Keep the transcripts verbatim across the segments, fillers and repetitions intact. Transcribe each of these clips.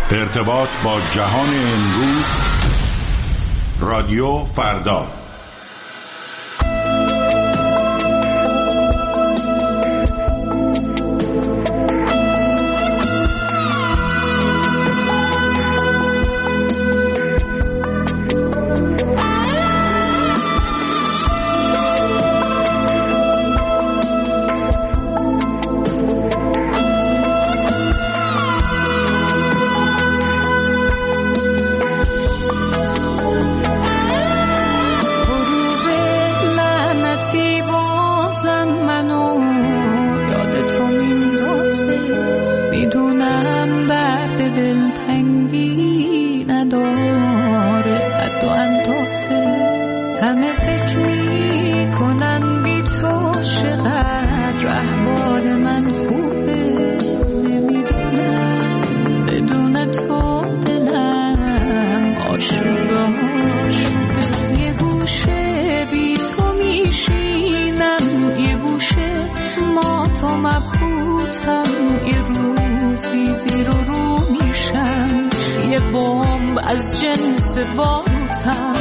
ارتباط با جهان امروز، رادیو فردا. از جنس باروتم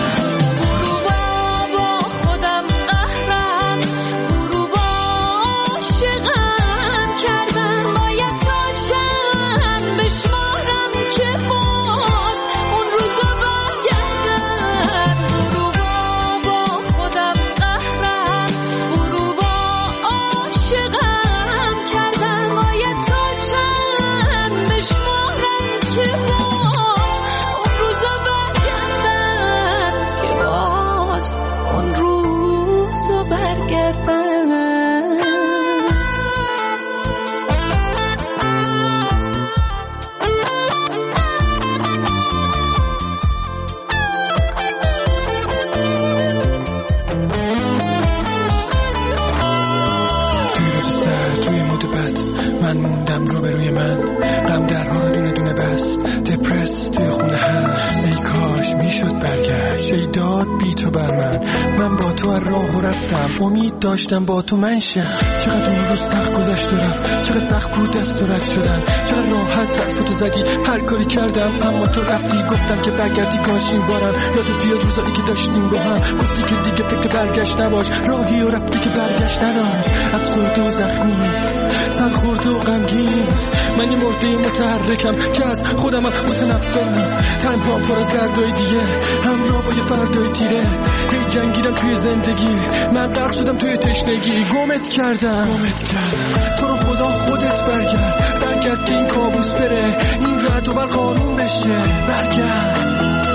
امید داشتم با تو منشم. چقدر اون روز سخت گذشت و رفت، چقدر سخت بود دست و رد شدن، چقدر راحت حرفتو زدی هر کاری کردم اما تو رفتی. گفتم که برگردی کاش این بارم یادت بیاد روزایی که داشتیم با هم. گفتی که دیگه فکر برگشت نباش، راهی و رفتی که برگشت نداشت. افسرده و زخمی، سرخورده و غمگین، من یه مرده متحرکم که از خودم متنفرم. تنها پر از دردای دیگه همراه با یه فردای تیره. هی جنگیدم توی زندگی، من غرق شدم توی تشنگی. گمت کردم گمت کردم تو رو خدا خودت برگرد، برگرد که این کابوس بره، این رد و بر قانون بشه. برگرد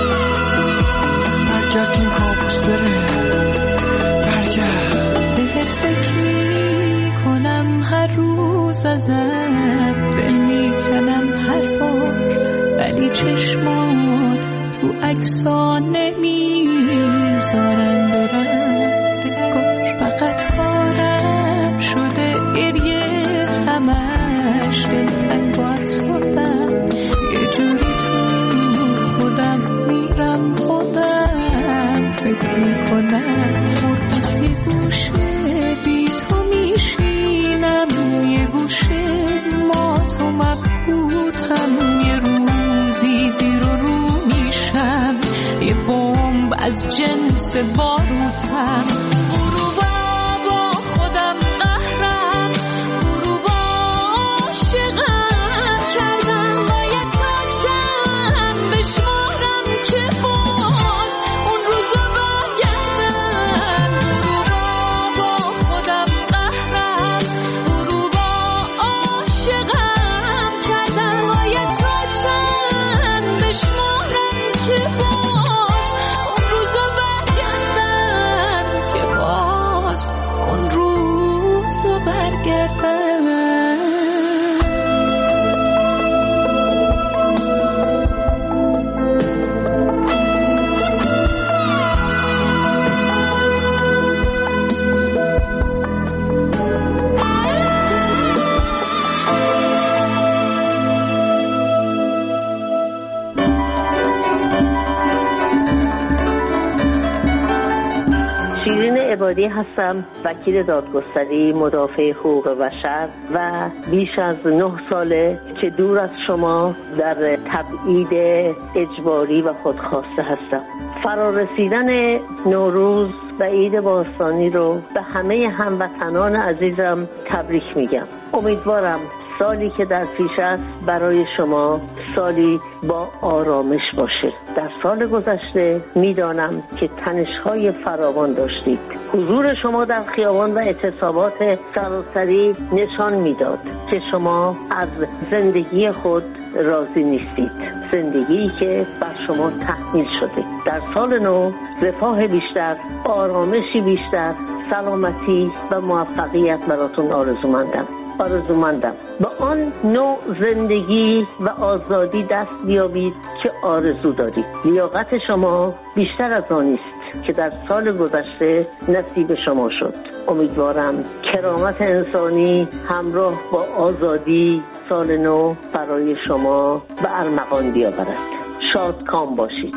برگرد که این کابوس بره، برگرد. بهت فکر میکنم هر روز ازت، دل میکنم هر بار، ولی چشمات تو عکس‌ها نمیذارن برم. فقط حالم شده گریه همش، دلتنگ باید شدم یه جوری تو خودم میرم، خودم فکر میکنم یه گوشه بی تو میشینم، یه گوشه ما تو مبهوتم. یه روزی زیر و رو میشم، یه بمب از جنس باروتم. عبادی هستم، وکیل دادگستری مدافع حقوق بشر و بیش از نه ساله که دور از شما در تبعید اجباری و خودخواسته هستم. فرارسیدن نوروز و عید باستانی رو به همه هموطنان عزیزم تبریک میگم. امیدوارم سالی که در پیش است برای شما سالی با آرامش باشه. در سال گذشته میدانم که تنش‌های فراوان داشتید. حضور شما در خیابان و اعتصابات سراسری نشان میداد که شما از زندگی خود راضی نیستید. زندگی که بر شما تحمیل شده. در سال نو رفاه بیشتر، آرامشی بیشتر، سلامتی و موفقیت براتون آرزومندم. آرزومندم با آن نوع زندگی و آزادی دست بیابید که آرزو دارید. لیاقت شما بیشتر از آنی است که در سال گذشته نصیب شما شد. امیدوارم کرامت انسانی همراه با آزادی سال نو برای شما به ارمغان بیاورد. شادکام باشید.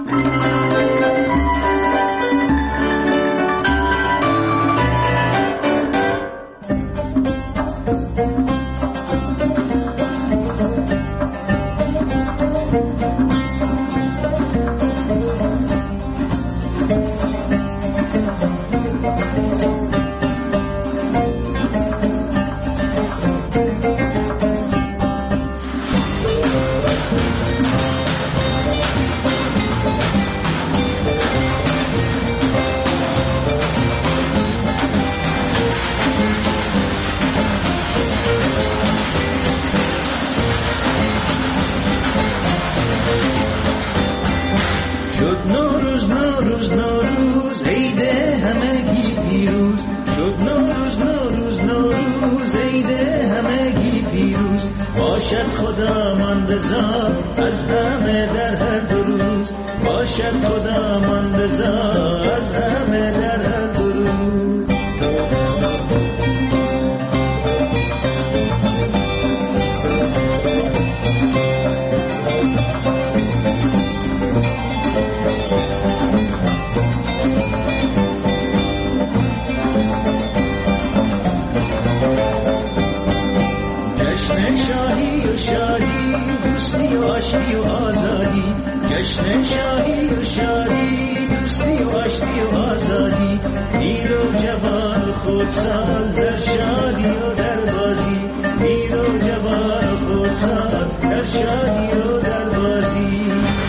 باشد خدا من رضا از همه در هر دو روز، باشد خدا من رضا از همه در هر دو روز. جشن شاهی و شادی، دوستی و آشتی و آزادی، جشن شاهی و شادی، دوستی و آشتی و آزادی، پیر و جوان خودسال در شادی و در بازی، پیر و جوان خودسال در شادی و در بازی.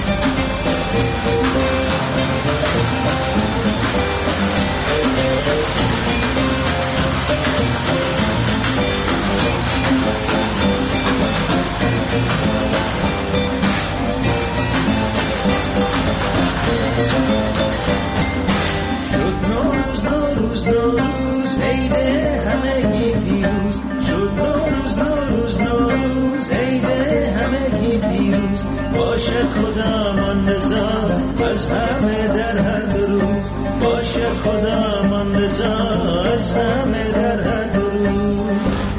باشد خدا من رضا از همه در هر دو روز، باشد خدا من رضا از همه در هر دو روز.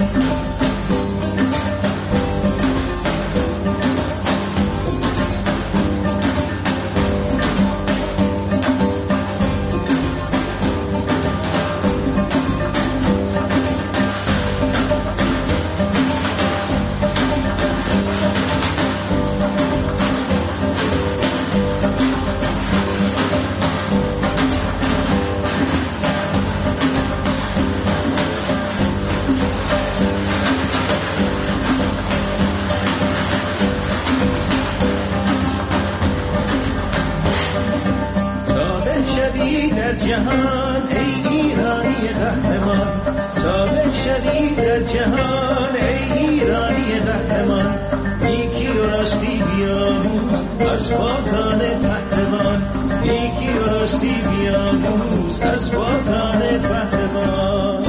در جهان ای ایرانی قهرمان، تابع شدی در جهان ای ایرانی قهرمان، نیکی و راستی بیاموز از پاکان پهلوان، نیکی و راستی بیاموز از پاکان پهلوان.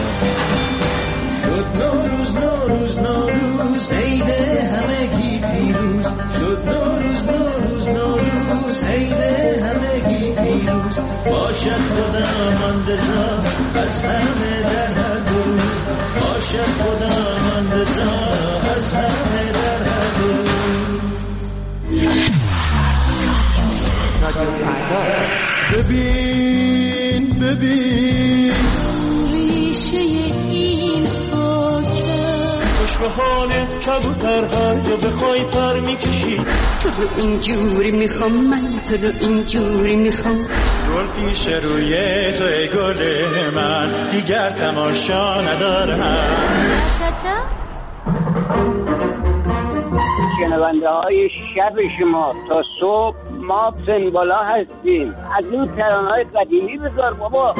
نوروز نوروز نوروز عید همگی باشد خداوند رضا از همه در هر روز، باشد خداوند رضا از همه در هر روز. ببین ببین ریشه این خاکم، خوش به حالت کبوتر هر جا بخوای پر میکشی. تو رو اینجوری میخوام، من تو رو اینجوری میخوام. گل پیش روی تو ای گل من، دیگر تماشا ندارم. شنونده های شب شما تا صبح ما فنبالا هستیم. از این ترانه های قدیمی بذار بابا.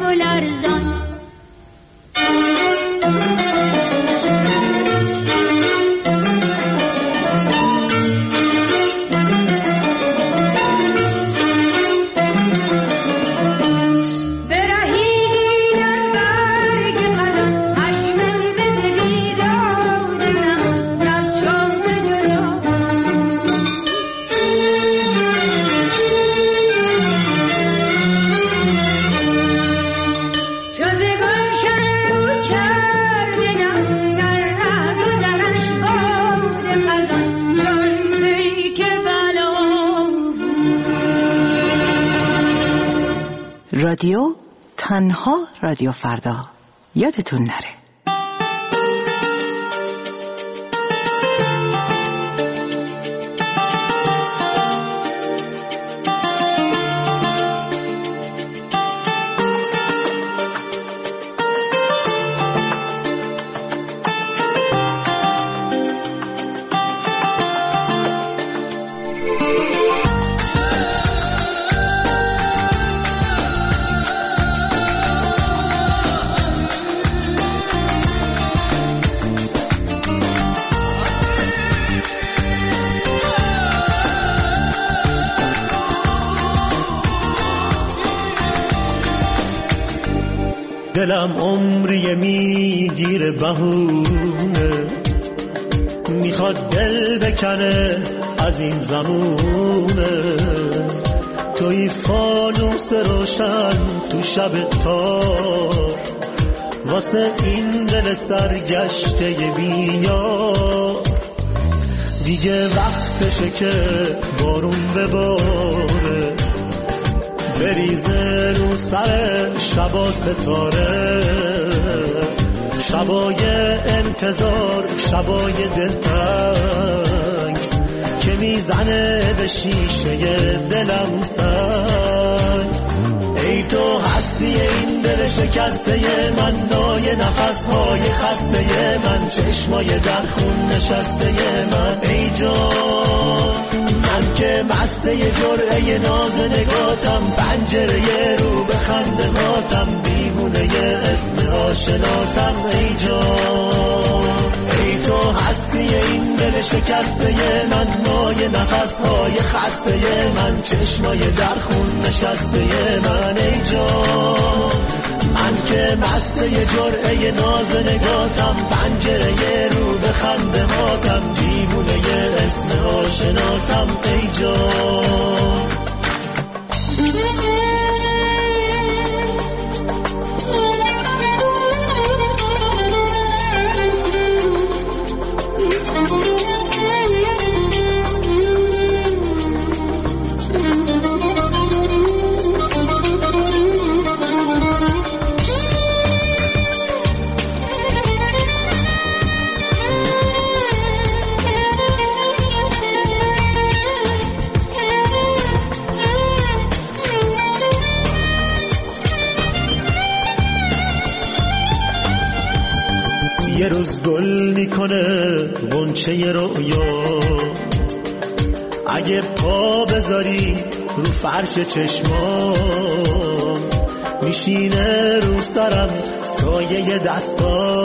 و لرزان. رادیو تنها رادیو فردا، یادتون نره. دلم عمری میگیره بهونه، میخواد دل بکنه از این زمونه. توی فانوس روشن تو شب تار، واسه این دل سرگشته بیار. دیگه وقتشه که بارون بباره، بریزه رو سر شبا ستاره. شبای انتظار، شبای دلتنگ که میزنه به شیشه دلم سنگ. ای تو هستی این دل شکسته من، نای نفسهای خسته من، چشمای در خون نشسته من. ای جان من که مسته جرعه ناز نگاتم، پنجره رو به خندقاتم، دیوونه اسم آشناتم. ای جان ای تو هستی این دل شکسته من، نای نفسهای خسته من، چشمای در خون نشسته من. ای جان من که مسته جرعه ناز نگاتم، پنجره رو به خندقاتم، دیوونه اسم آشناتم. ای جان یه روز گل میکنه غنچه رویا، اگه پا بذاری رو فرش چشمام، میشینه رو سرم سایه دستا،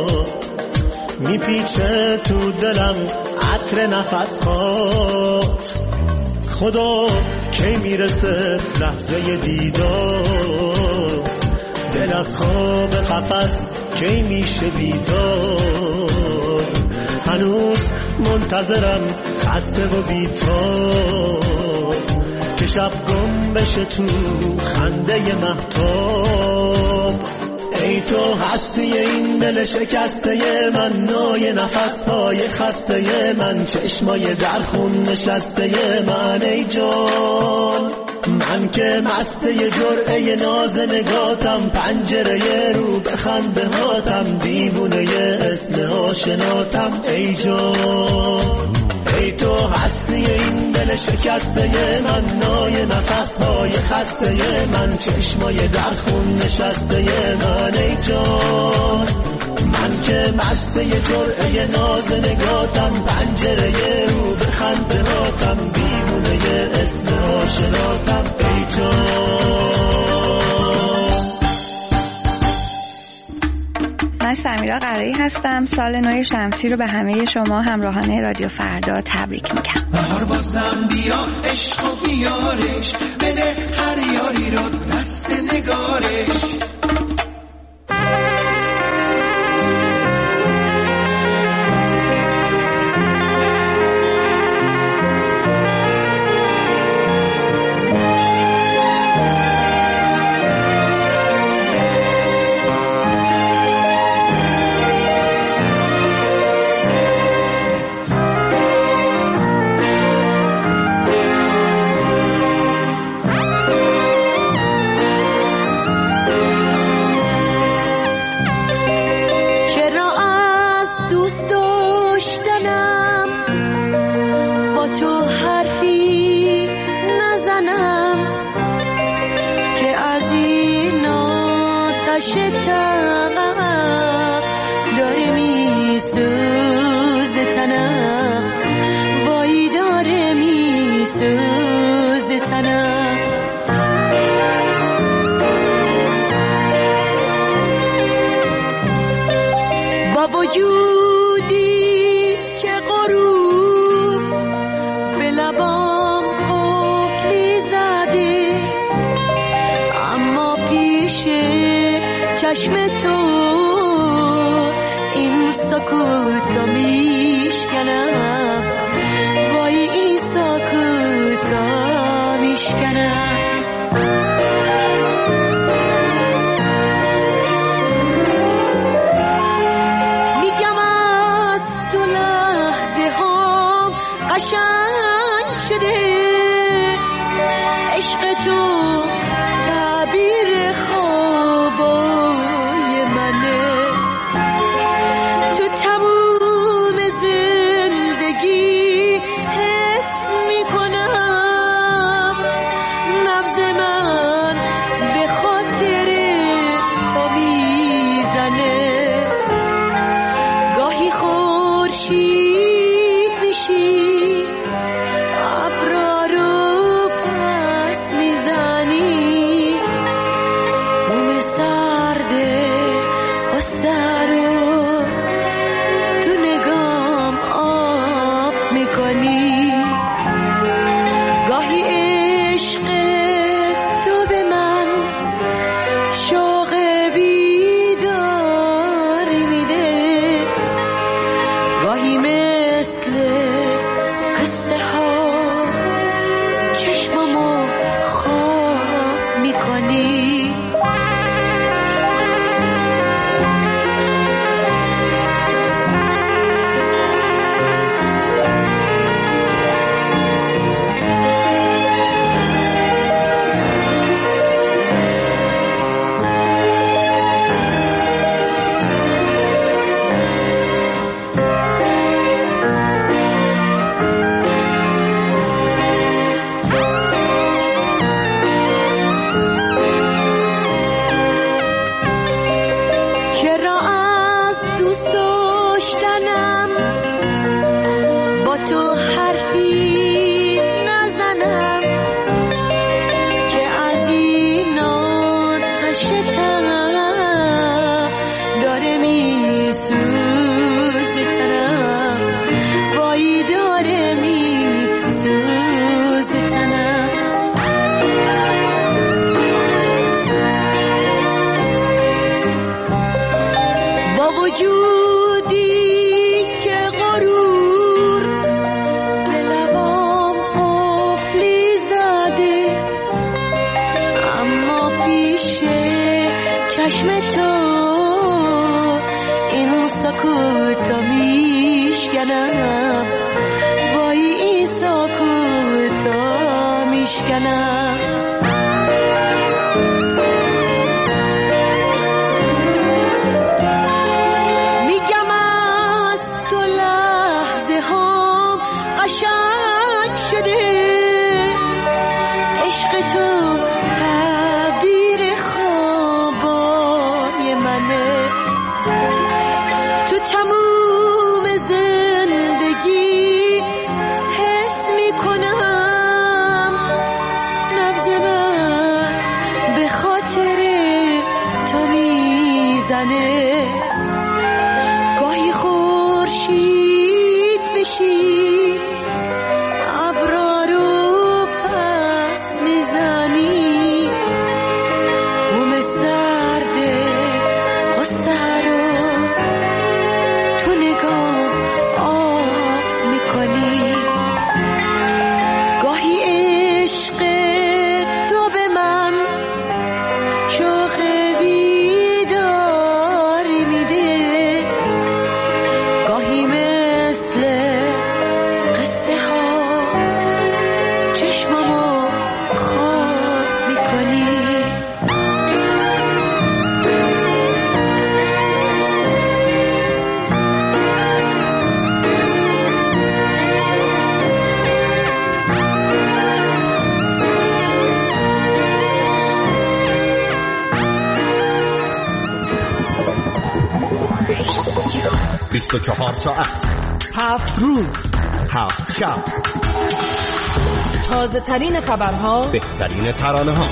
میپیچه تو دلم عطر نفسات. خدا کی میرسه لحظه دیدار، دل از خواب قفس کی میشه بیدار. هنوز منتظرم خسته و بی‌تاب، که شب گم بشه تو خنده مهتاب. ای تو هستی این دل شکسته من، نای نفسهای خسته من، چشمای در خون نشسته من. ای جان من که مسته جرعه ناز نگاتم، پنجره رو به خندقاتم، دیوونه اسم آشناتم. ای جان ای تو هستی این دل شکسته من، نای نفسهای خسته من، چشمای در خون نشسته من. ای جان من که مسته جرعه ناز نگاتم، پنجره رو به خندقاتم، دیوونه اسم آشناتم. ای جان سمیرا قرایی هستم. سال نو شمسی رو به همه شما همراهان رادیو فردا تبریک میگم. بهار بازم بیا عشق و بیارش، بده هر یاری رو دست نگارش. چشم تو این سکوت رو میشکنم، وای این سکوت رو میشکنم. میگم از تو لحظه هم قشنگ شده، عشق تو تعبیر خوابای منه، تو تموم زندگی حس میکنم، نبض من به خاطر تو میزنه. گاهی خورشید میشی، ابرا رو پس میزنی، موم سرده غصه رو تو نگام آب میکنی. گاهی عشق تو به من شوق بیداری میده، گاهی مثل قصه ها چشممو خواب میکنی. چرا از دوست داشتنم با تو حرفی نزنم، که از این آتش تنم داره میسوزه تنم، وای داره میسوزه تنم. با وجودی که غرور به لبام قفلی زده، اما پیش چشم تو این سکوت رو میشکنم، وای این سکوت رو میشکنم. میگم از تو لحظه هم قشنگ شده، عشق تو تعبیر خوابای منه، تو تموم زندگی حس میکنم، نبض من به خاطر تو میزنه. بیست و چهار ساعت، هفت روز، هفت شب، تازه ترین خبرها، بهترین ترانه ها.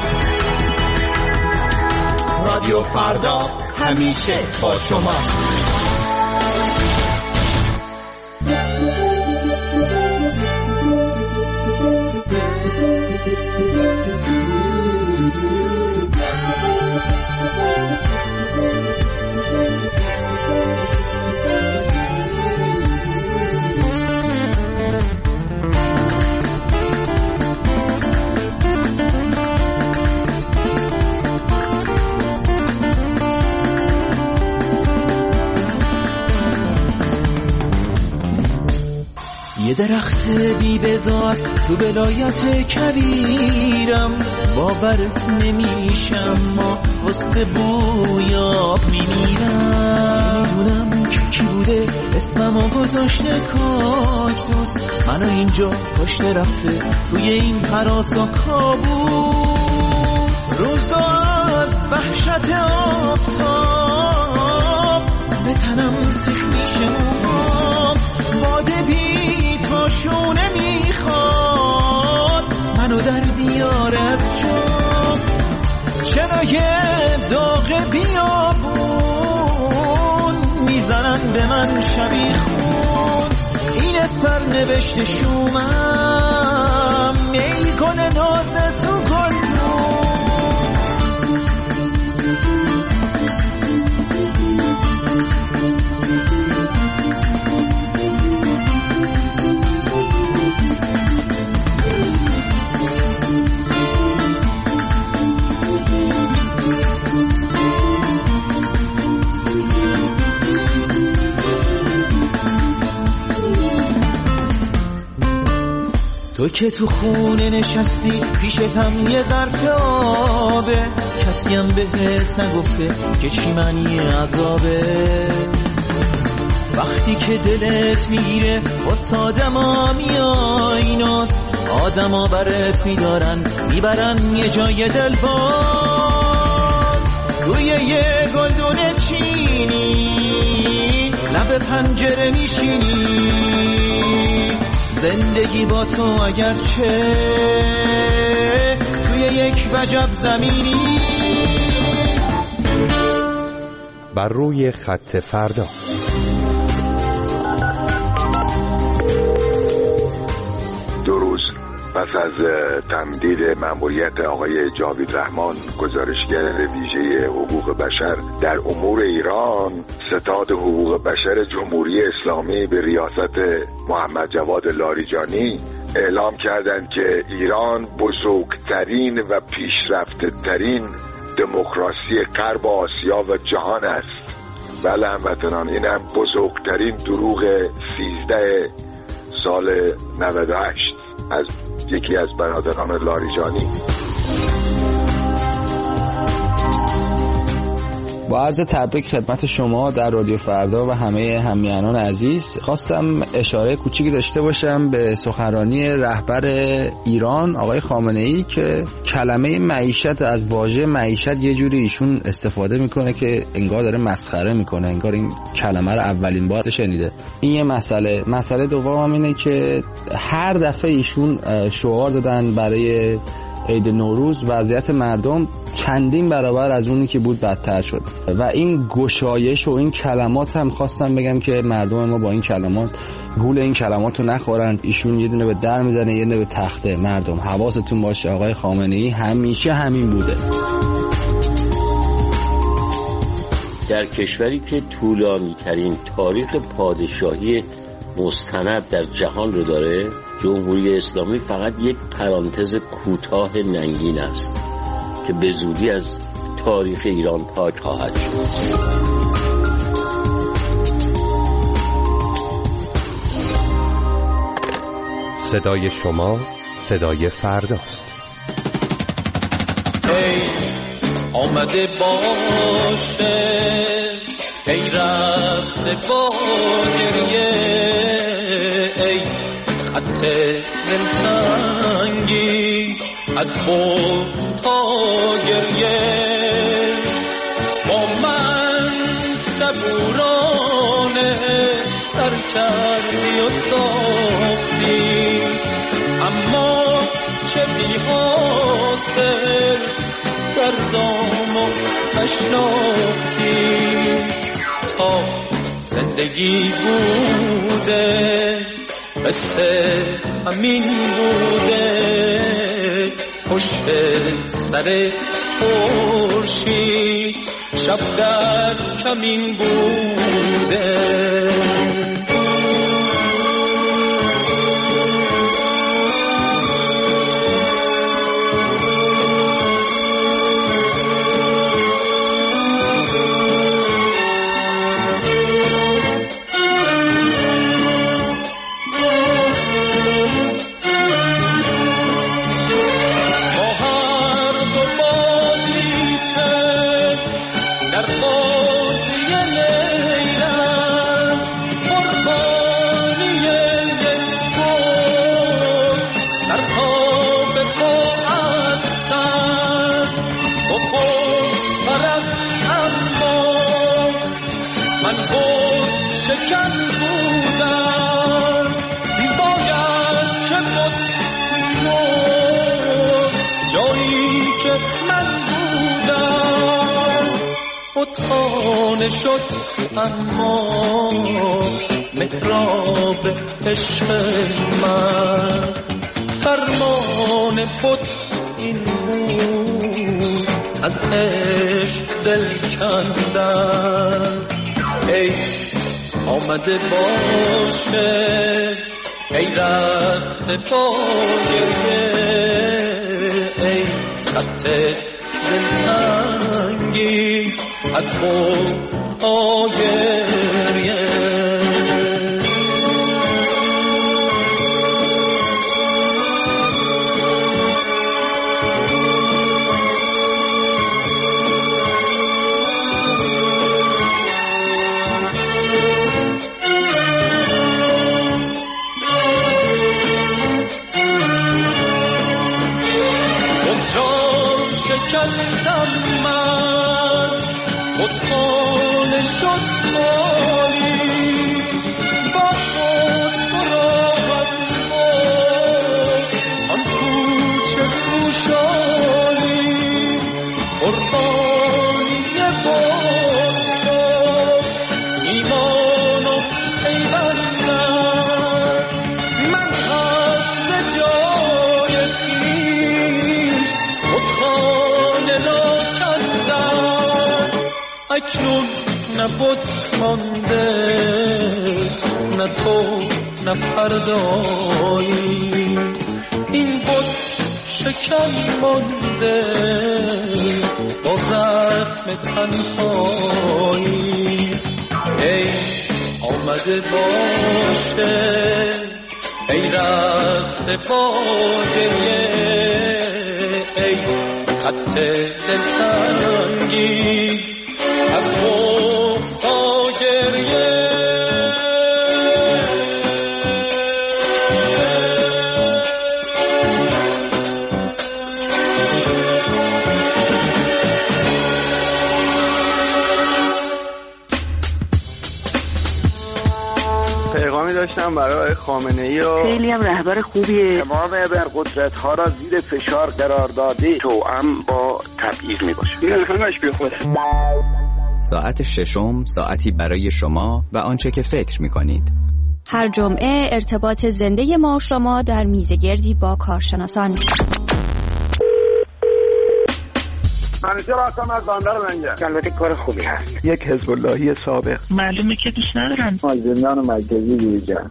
رادیو فردا همیشه با شما. یه درخت بی بذات تو ولایت کویرم، باورت نمیشم ما واسه بویاب میمیرم. میدونم که کی بوده اسممو گذاشته کاکتوس، منو اینجا پشت رفته توی این هراس و کابوس. روزا از وحشت آفتاب به تنم سیخ میشه موهام، باده بی شونه میخواد منو در بیاره از جام. چرا یه داغ بیابون میزنن به من شبیه خون؟ این سرنوشت شومم میل کنه ناز تو گلدون. تو که تو خونه نشستی پیشتم یه ظرف آبه، کسی هم بهت نگفته که چی معنی عذابه. وقتی که دلت میگیره واسه آدما میای ناز، آدما برات میدارن میبرن یه جای دلباز. توی یه گلدون چینی لب پنجره میشینی، زندگی با تو اگرچه توی یک وجب زمینی. بر روی خط فردا. دو روز پس از تمدید مأموریت آقای جاوید رحمان گزارشگر ویژه حقوق بشر در امور ایران، ستاد حقوق بشر جمهوری اسلامی به ریاست محمد جواد لاریجانی اعلام کردند که ایران بزرگترین و پیشرفته‌ترین دموکراسی غرب آسیا و جهان است. بله هموطنان، این هم بزرگترین دروغ سیزده سال نود و هشت از یکی از برادران لاریجانی. با عرض تبریک خدمت شما در رادیو فردا و همه همیهنان عزیز، خواستم اشاره کوچیکی داشته باشم به سخنرانی رهبر ایران آقای خامنه‌ای که کلمه معیشت، از واژه معیشت یه جوری ایشون استفاده میکنه که انگار داره مسخره میکنه، انگار این کلمه رو اولین بار شنیده. این یه مسئله. مسئله دوم اینه که هر دفعه ایشون شعار دادن برای عید نوروز وضعیت مردم چندین برابر از اونی که بود بدتر شد و این گشایش و این کلمات هم خواستم بگم که مردم ما با این کلمات گول این کلمات رو نخورن. ایشون یه دونه به در میزنه یه دونه به تخته. مردم حواستون باشه، آقای خامنه‌ای همیشه همین بوده. در کشوری که طولانی ترین تاریخ پادشاهی مستند در جهان رو داره، جمهوری اسلامی فقط یک پرانتز کوتاه ننگین است که به زودی از تاریخ ایران پاک خواهد شد. صدای شما صدای فرداست. ای آمده باشه، ای رفته با گریه، ای خط دلتنگی از بغض تا گریه، با من صبورانه سر کردی و ساختی، اما چه بی حاصل دردامو نشناختی. تا زندگی بوده قصه همین بوده، پشت سر خورشید شب در کمین بوده. خانه شد اما محراب عشق من، فرمان پت این بود از عشق دل کندن. ای آمده باشه ای رفته پایه، ای خط دلتنگی از خود آگریه. خود شکستم من، خود خانه شد خالی، با خود براحت بود آن کوچه خوشحالی. قربانی بود شد ایمان و پیوستم، من از جای خویش خود خانه را کندم. اکنون نه بت مانده نه تو نه فردایی، این بت شکن مانده با زخم تنهایی. ای آمده باشه ای رفته با گریه، ای خط دلتنگی از بغض تا گریه. پیغامی داشتم برای خامنه‌ای و خیلی هم رهبر خوبیه. تمام ابرقدرت ها را زیر فشار قرار داده، توأم با تبعیض میباشه. این همش بی خوده. ساعت ششم، ساعتی برای شما و آنچه که فکر میکنید. هر جمعه ارتباط زنده ما شما در میزگردی با کارشناسان. منیجر هستم از بندر منجر. البته کار خوبی هست. یک حزب اللهی سابق. معلومه که دوست ندارم. زندان مرکزی بیرجان.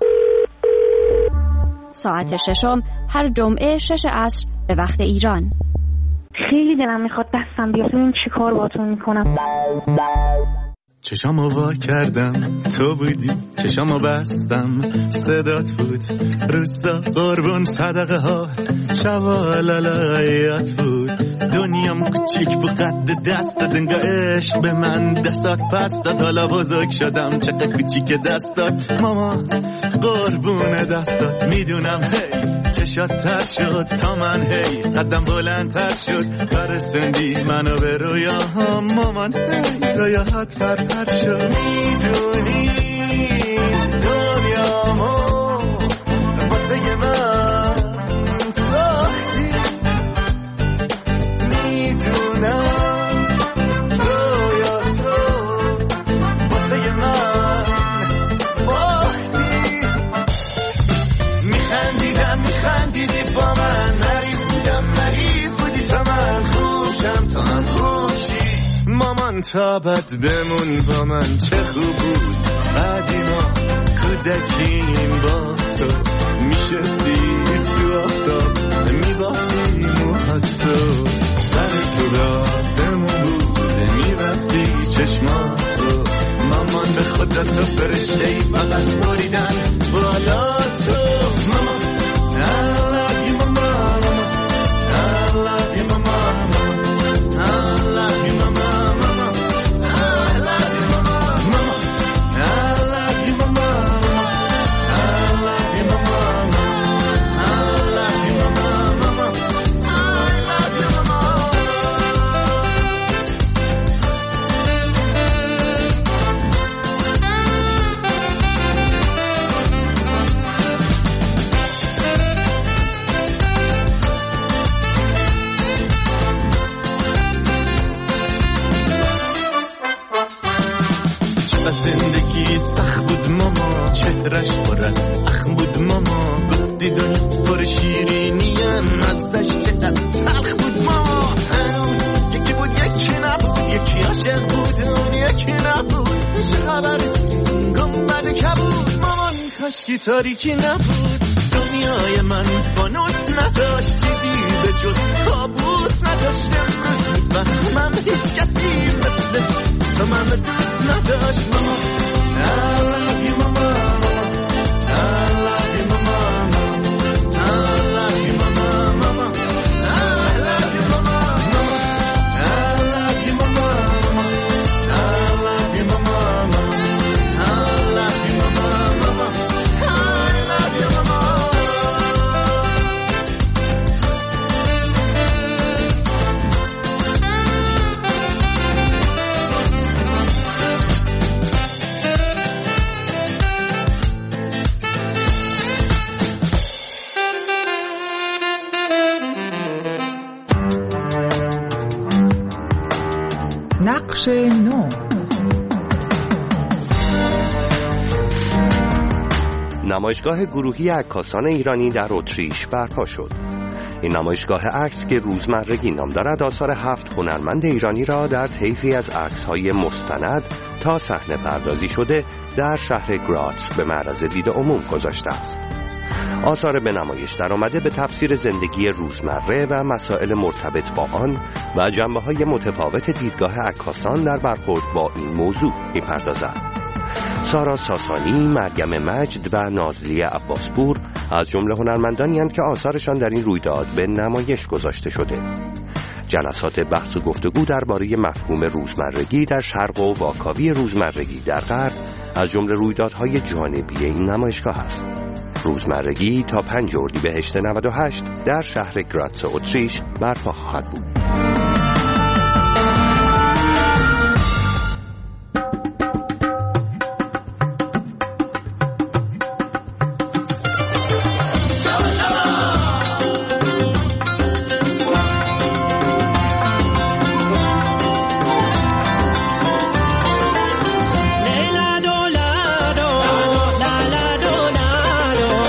ساعت ششم هر جمعه شش عصر به وقت ایران. خیلی دلم میخواد دستم بیاد ببین چی کار باهاتون میکنم. چشامو وا کردم تو بودی، چشامو بستم صدات بود، روزا قربون صدقه ها شوالالایت بود. دنیام کوچیک بود قد دستت، انگار عشق به من دستات پس داد. حالا بزرگ شدم چقدر کوچیک دستات، ماما قربون دستات. میدونم هی چشات تر شد تا من هی قدم بلندتر شد برسندی منو به رویاهام مامان هی رویاهات پر پر شد میدونی دنیامو واسه من ساختی میدونم رویاتو واسه من باختی میخندیدم میخندیدی با من مریض بودم مریض بودی تا من خوشم تا هم خوشی مامان تا بد بمون با من چه خوب بود قدیما کودکیم با تو میشستی تو آفتاب میبافتی موهات تو سر تو راسمون بود میبستی چشماتو مامان به خودت تو فرشته ای فقط بریدن بالا تو مامان I love you mama I love you mama I love you mama I love you mama I love you mama I love you mama I love you mama I love you mama زندگی سخت بود ماما چهرش پر از اخم بود ماما گفتی دنیا پر شیرینیم ازش چقدر تلخ بود ماما هنوز یکی بود یکی نبود یکی عاشق بود اون یکی نبود چه خبرست گنبد کبود مامان کاشکی تاریکی نبود دنیای من فانوس نداشت چیزی به جز کابوس نداشت امروز میفهمم هیچ کسی مثل تو من دوست نداشت ماما I love you mama I love you mama I love you mama mama I love you mama I love you mama I love you mama I love you mama mama I love you mama نقش نو نمایشگاه گروهی عکاسان ایرانی در اتریش برپا شد. این نمایشگاه عکس که روزمرگی نام دارد آثار هفت هنرمند ایرانی را در طیفی از عکس‌های مستند تا صحنه پردازی شده در شهر گراتس به معرض دید عموم گذاشته است. آثار به نمایش در آمده به تفسیر زندگی روزمره و مسائل مرتبط با آن و جنبه‌های متفاوت دیدگاه عکاسان در برخورد با این موضوع می‌پردازد. سارا ساسانی، مریم مجد و نازلی عباسپور از جمله هنرمندانی هستند که آثارشان در این رویداد به نمایش گذاشته شده. جلسات بحث و گفتگو درباره مفهوم روزمرگی در شرق و واکاوی روزمرگی در غرب از جمله رویدادهای جانبی این نمایشگاه است. روزمرگی تا پنج اردیبهشت نود و هشت در شهر گراتس اتریش برپا خواهد بود.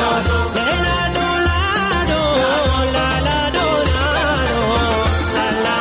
La la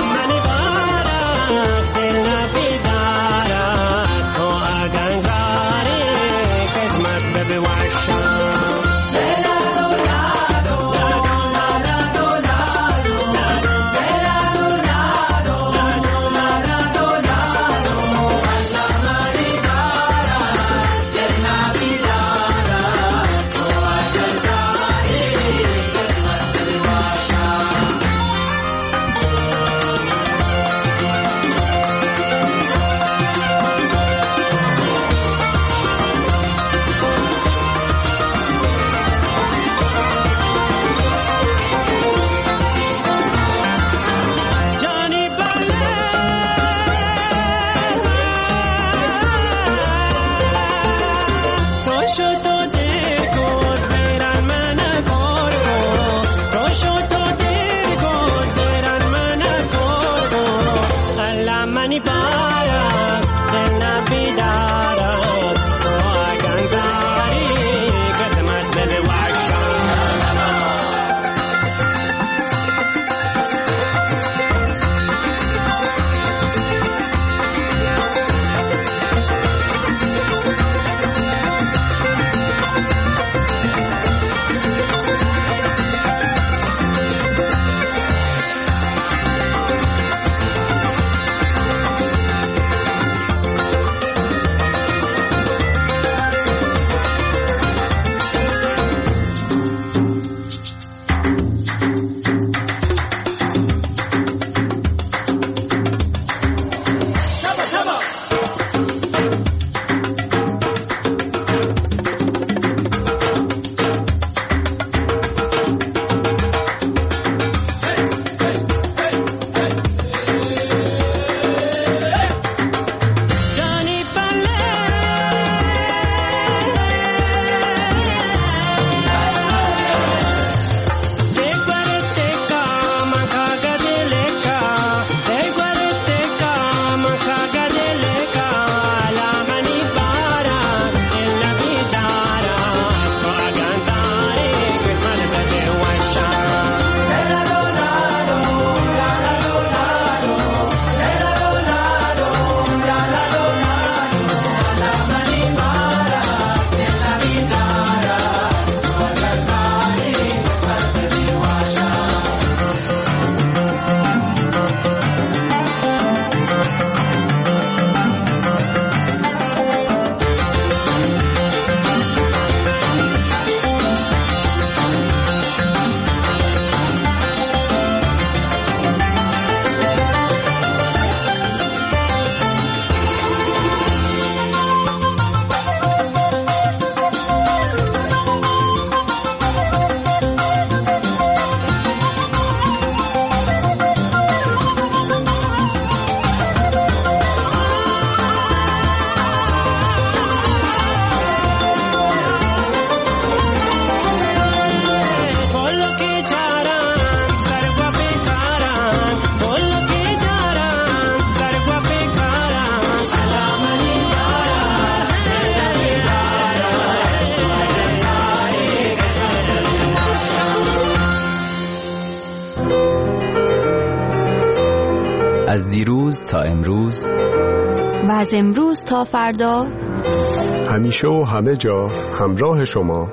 از دیروز تا امروز و از امروز تا فردا، همیشه و همه جا همراه شما.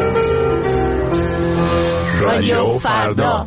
رادیو فردا.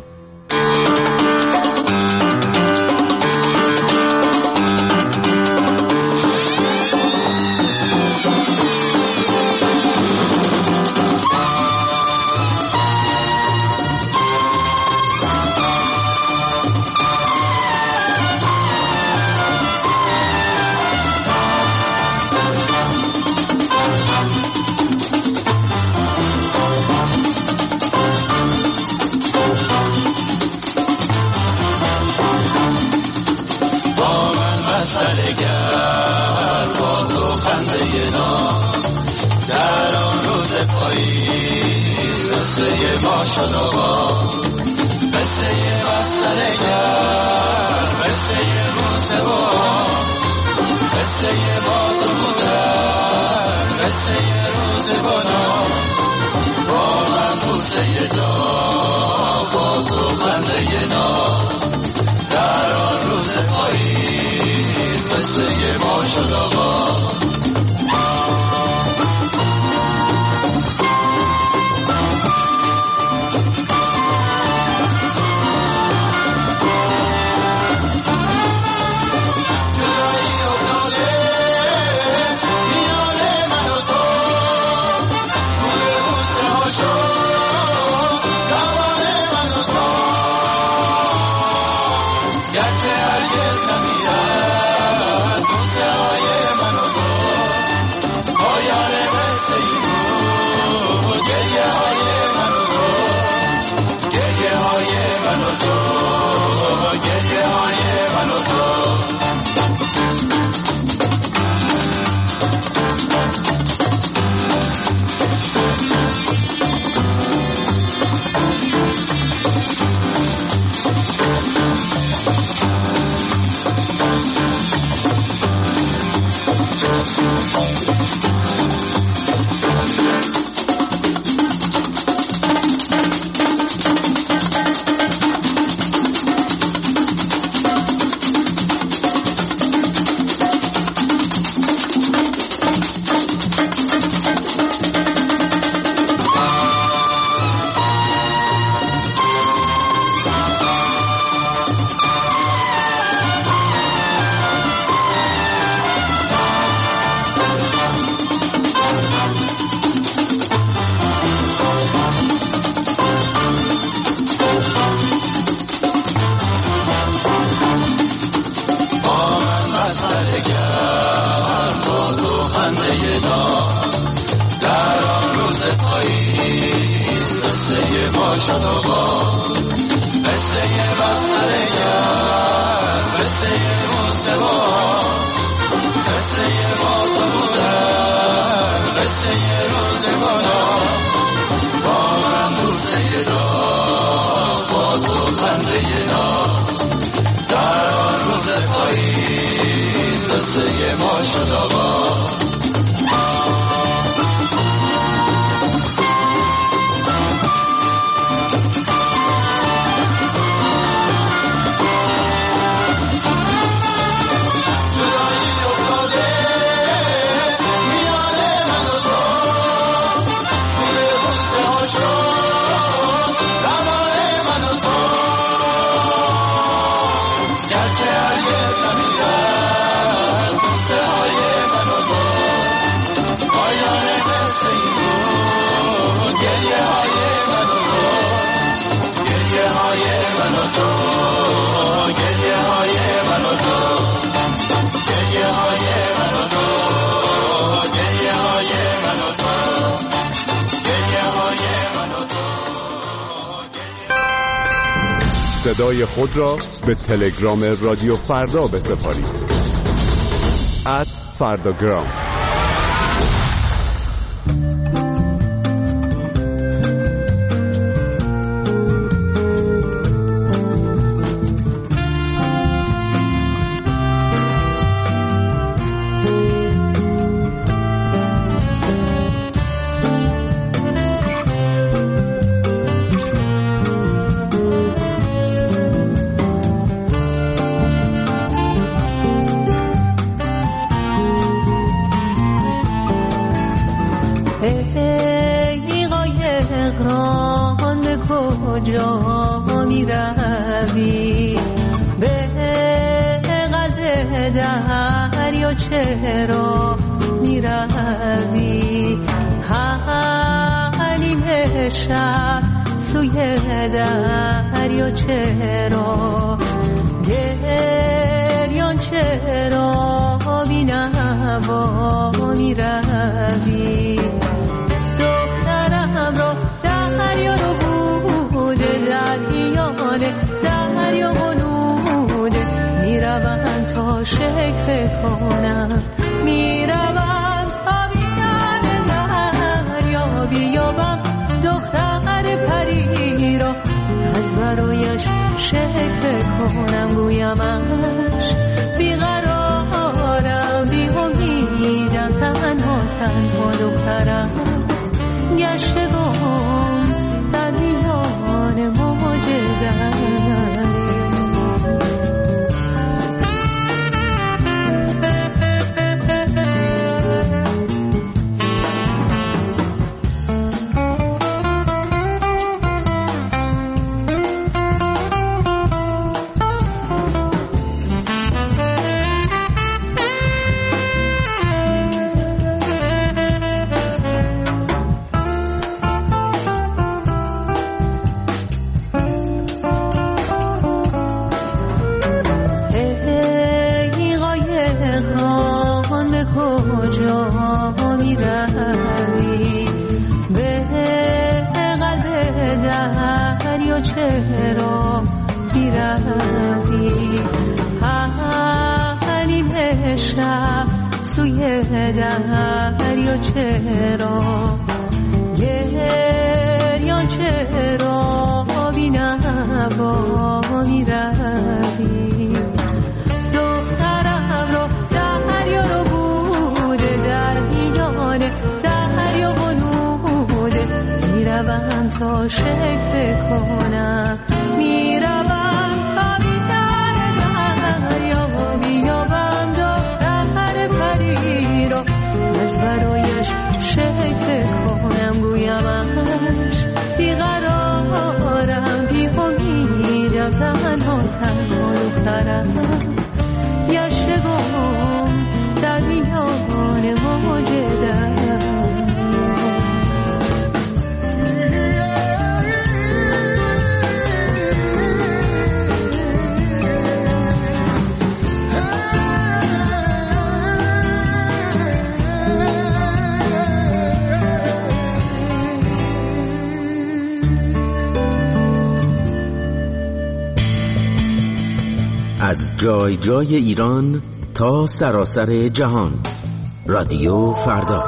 ما شد آقا قصه بسترگر قصه روز با قصه باد و بودن قصه روز بنا با من بوسه داغ با تو خنده ناز در آن روز پاییز قصه ما شد آقا. صدای خود را به تلگرام رادیو فردا بسپارید. ات فرداگرام. ای قایق ران به کجا می روی به قلب دریا چرا می روی حنین شب سوی دریا چرا گریان چرا بی نوا می روی دخترم را دریا رو بوده دریانه دریا بنوده می روم تا شکل کنم می روم تا بیان دریا بیابم دختر پری را از برایش شکل کنم گویمش بیقرارم بی امیدم تنها تنها دخترم گشتگم در میان موج دریای چرا بیروی حنیم شب سوی دریا چرا گریان چرا بی نوا می روی دخترم را دریا رو بوده در میانه دریا بنوده می روم تا شکل کنم می روم تا بیدر دریا بیابم دختر پری را از برایش شکل کنم گویمش بیقرارم بی امیدم تنها تنها دخترم گشتگم در میان موج دریا از جای جای ایران تا سراسر جهان رادیو فردا.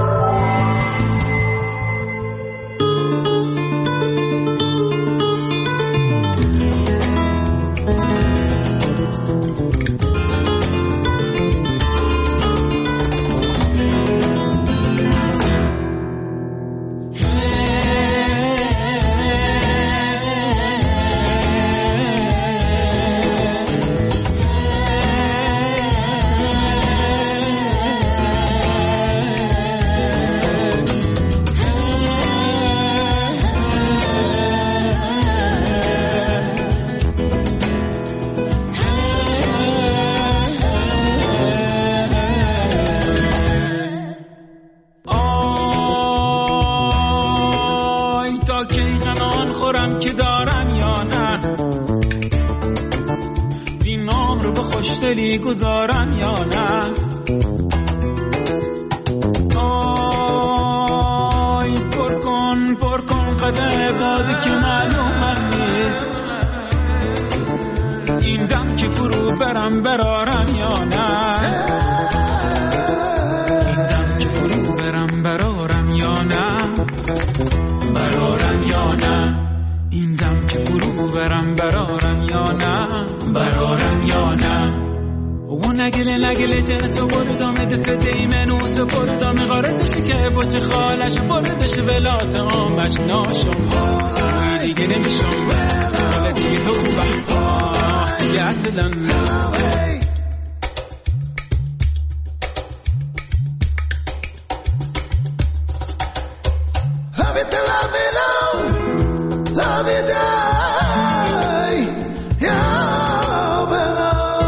خوشدلی گذارم یا نه؟ آی پر کن پر کن قدر بادی که معلومم نیست این دم که فرو برم برارم یا نه؟ این دم که فرو برم برارم یا نه؟ برارم یا نه؟ این دم که فرو برم برارم یا نه؟ برارم یا نه؟ و نگله نگله جنسو بردامه دست دیمنوسو بردامه غارتشه که بچه خالش بردش ولات آمش ناشم دیگه دیگه نمیشم حالا دیگه تو بحبا دیگه اصلا love it, love it, oh, love it, die, yeah, below.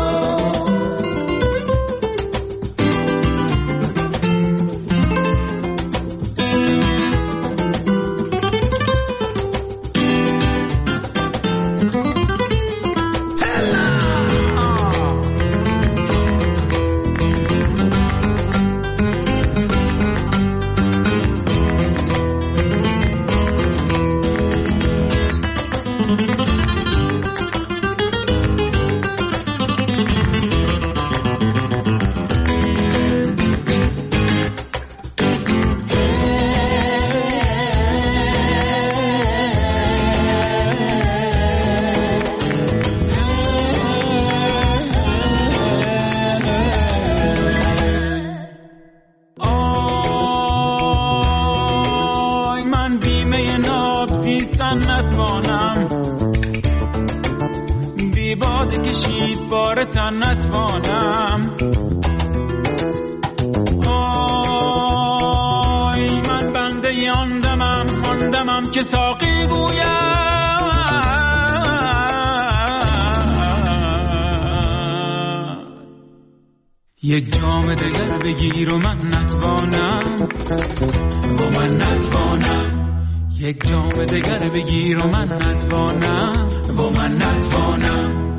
بارتن نتوانم آی من بنده آن دمم آن دمم که ساقی گویم یک جام دگر بگیر و من نتوانم و من نتوانم یک جام دگر بگیر و من نتوانم و من نتوانم